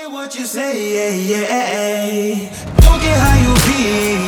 what you say, yeah, yeah. Don't care how you feel.